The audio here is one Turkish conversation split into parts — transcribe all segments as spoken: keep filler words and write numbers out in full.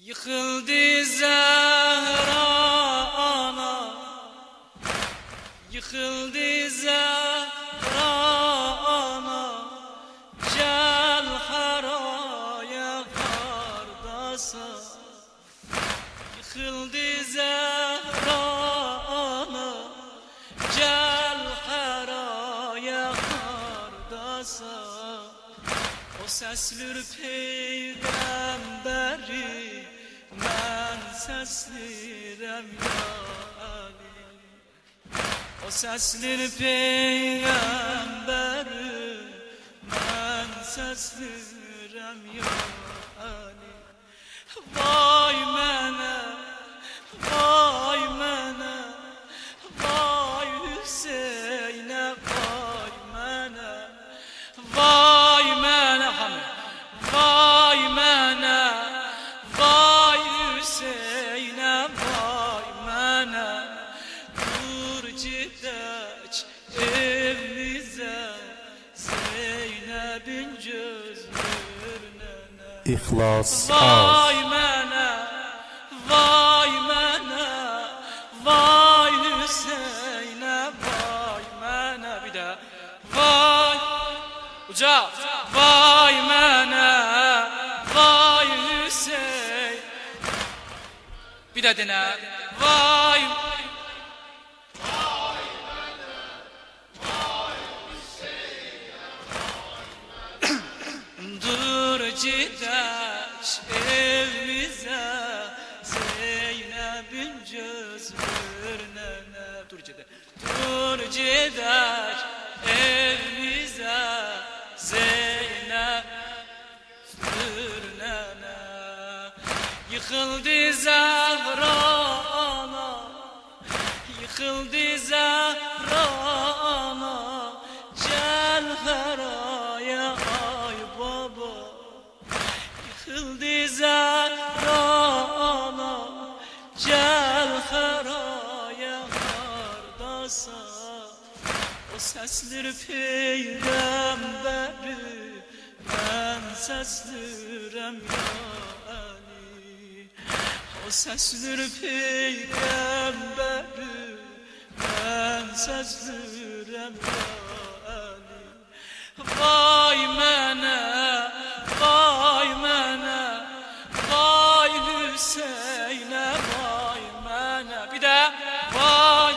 Yıkıldı Zehra ana, yıkıldı Zehra ana, gel haraya kardasa. Yıkıldı Zehra ana, gel haraya kardasa. O sesler peygamberi, ben seslerim ya Ali. O sesler peygamberi, ben seslerim ya Ali. Vay mene, vay mene, vay Hüseyin'e, vay mene, vay mene, vay mene, vay Hüseyin'e, vay mene. Dur gidek evimize, Zeynep'in gözlerine. İhlas Vay mene, vay mene, vay Hüseyin'e, vay mene. Bir de vay uca, vay mene, vay Hüseyin. Bir de dene vay. Dur gidek evimize, Zeynep'in gözlerine. Dur gidek, dur gidek evimize, Zeynep gözlerine. Yıkıldı Zehra ana, yıkıldı Zehra ana, gel haraya ay baba. Yıkıldı Zehra ana, gel haraya kardasa. O sesler peygamberi, ben seslerim ya Ali. O sesler peygamberi, ben seslerim ya Ali. Vay mene, vay mene, vay Hüseyin'e, vay mene. Bir de vay.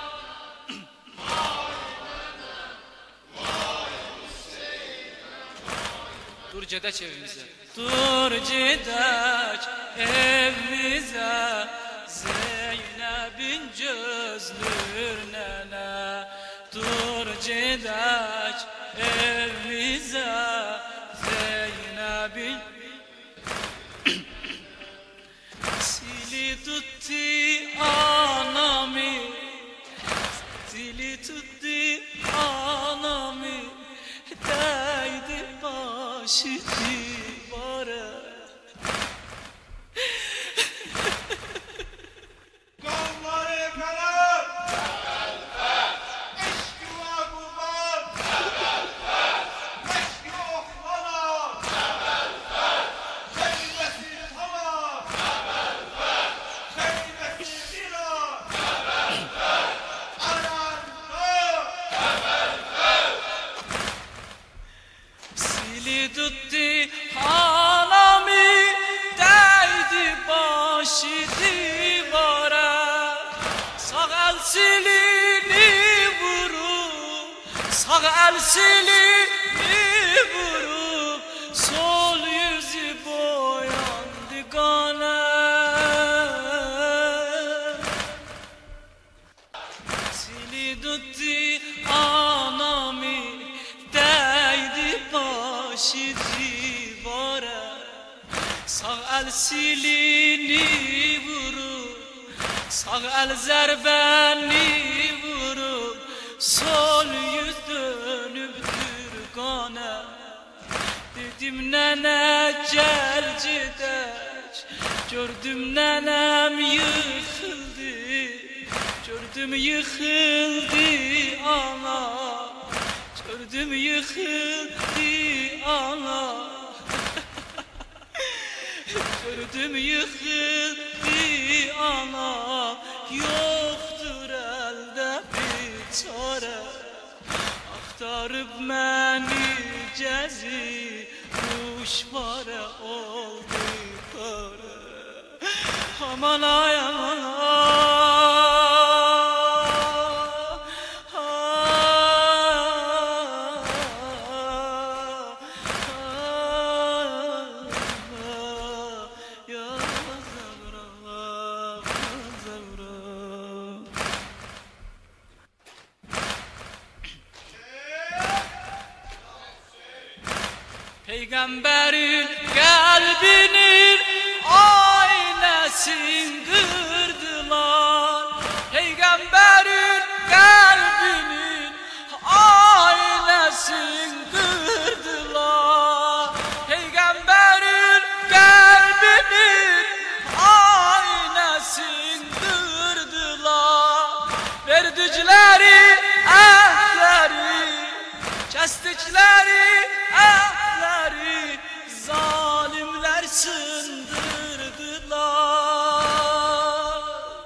Dur gidek evimize, dur gidek evimize, Zeynep'in gözlerine. Dur gidek evimize, Zeynep'in. Sili tutti anami, sili tutti anami, değdi başı divara. Kolları karar, eşki var kurban, eşki oklana, kelimesi tamam, kelimesi zira, Sili tutti anami, değdi başı divara. Sağ el silini vurup, sağ el silini vurup, sol yüzü boyandı kana. Sili tutti anami, değdi başı divara. Sağ el silini vurup, sağ el zerbeni vurup, sol yüz dönüptür kana. Dedim nene gel gidek, gördüm nenem yıkıldı, gördüm yıkıldı ana, gördüm yıkıldı ana. Gördüm yıkıldı anam, yoktur elde bir çare. Aktarıp beni cezi, kuşbare oldu kare. Aman ay aman ay. Peygamberin kalbinin aynasını kırdılar. Peygamberin kalbinin aynasını kırdılar. Peygamberin kalbinin aynasını kırdılar. Verdikleri ahları, kestikleri ahları, zalimler sındırdılar.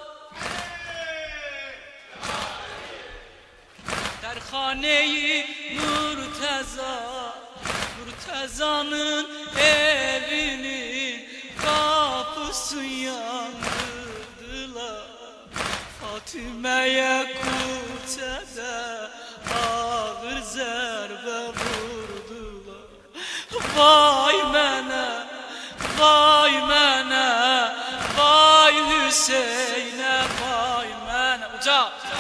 Derhaneyi Murteza, Murteza'nın evinin kapısını yandırdılar. Fatime'ye kutede ağır zerbe vurdular. Vay mənə, vay mənə, vay Hüseynə, vay mənə. Uca.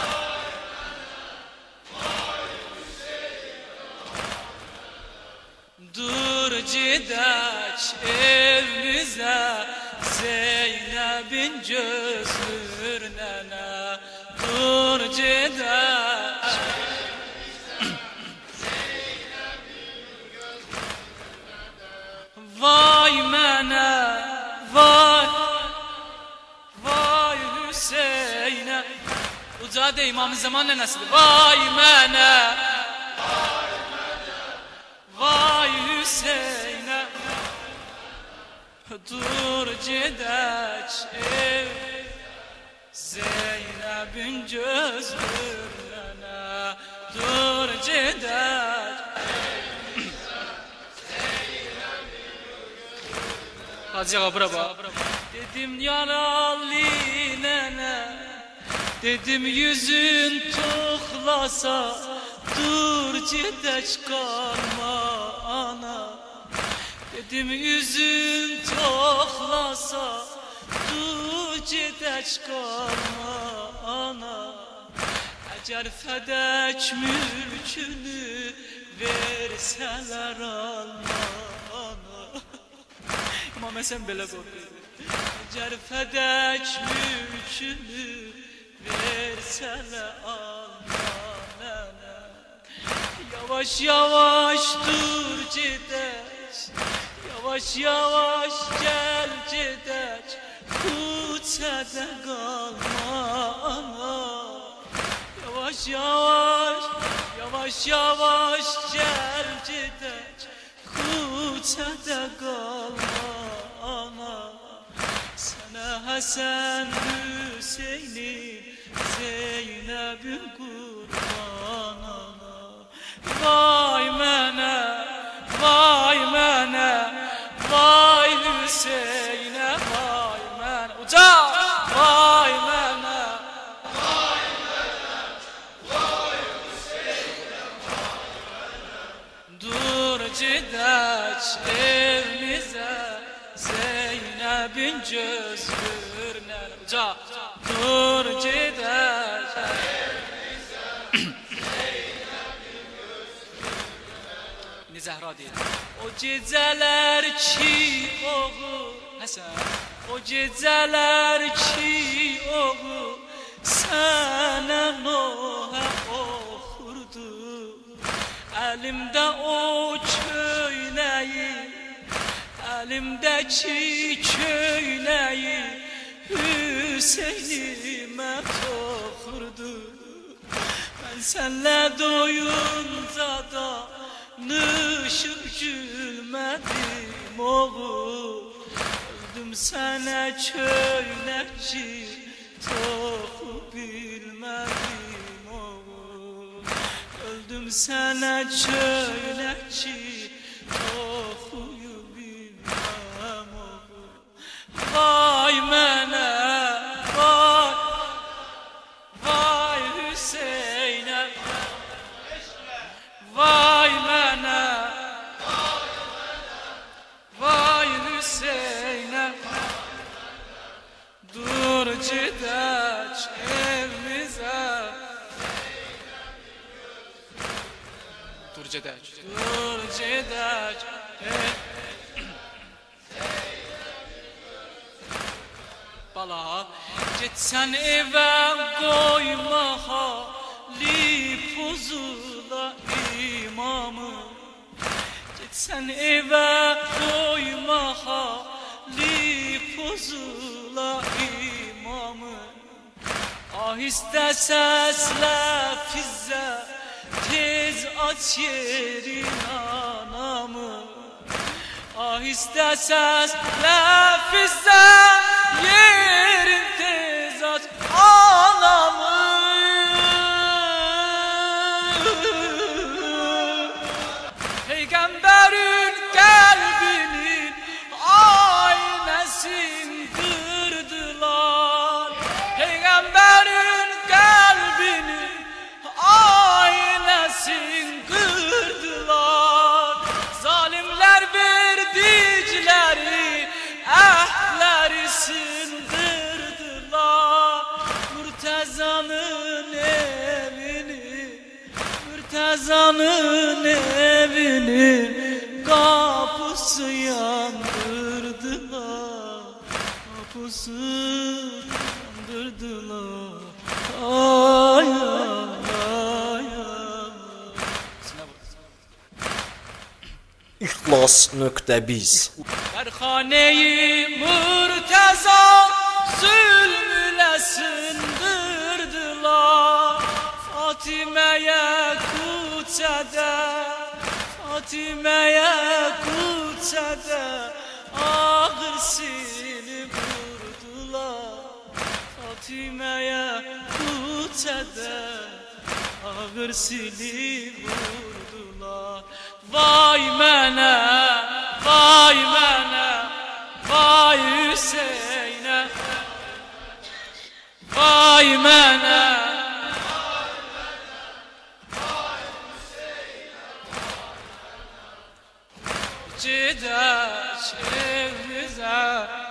Dur gedək evimizə, Zeynəbin gözlürünə. Dur gedək vay mənə, vay, vay Hüseynə. Uca de İmam-ı Zaman nənəsidir. Vay mənə, vay Hüseynə. Dur gedək ev Zeynəbin gözlürünə. Dur gedək Hacığa bura bak. Dedim yaralı nene, dedim yüzün toxlasa, dur gedək qalma ana. Dedim yüzün toxlasa, dur gedək qalma ana. Əgər fədək mülkünü versələr alma ana. İmam Həsən belə qorxurdu. Əgər fədək mülkünü versələ alma nənə. Yavaş yavaş dur gedək, yavaş yavaş gəl gedək, küçədə qalma ana. Yavaş yavaş, yavaş yavaş gəl gedək, küçədə qalma ana. Sənə Həsən Hüseynin, Zeynəbin qurban ana. Vay mənə, vay mənə, vay Hüseynə, vay mənə. Uca! Vay mənə, vay mənə, vay Hüseynə, vay mənə. Dur gedək evimizə, Zeynəbin gözlürünə. Uca! Dur gedək evimizə, Zeynəbin gözlürünə. Zəhra deyir. O gecələr ki oğul Həsən, o gecələr ki oğul sənə nohə oxurdu. Əlimdə o köynəyi, əlimdəki köynəyi Hüseynimə toxurdu. Mən sənlə doyunca da nışıb gülmədim oğul. Öldüm Öldüm sana çöynekçi, topu bilmedim oğul. Öldüm sana çöynekçi, topuyu bilmem oğul. Vay mene, vay, vay Hüseyin'e, vay mene, vay Hüseyin'e. Dur gideç evimize, dur gideç, dur gideç ev. Bala gitsen eve koyma hali pozula imamı. Gitsen eve koyma hali pozula imamı. Ahiste sesle fizze, tez aç yerin anamı. Ahiste sesle fizze, yerin tez aç anamı. Peygamberin kalbinin aynesini kırdılar. Peygamberin kalbinin aynesini kırdılar. Zalimler verdikleri ahdleri sındırdılar. Murteza'nın evini, Murteza'nın evini kapısı yandırdılar. Kapısı yandırdılar. Ay ay ay ay. İhlas nokta biz. Berhaneyi Murteza zulmüne sındırdılar. Fatime'ye kutsede, Fatime'ye kutsede ağır silip vurdular. Fatime'ye kutsede ağır silip vurdular. Vay mene, vay mene, vay Hüseyin'e, vay mene, gideç evimize.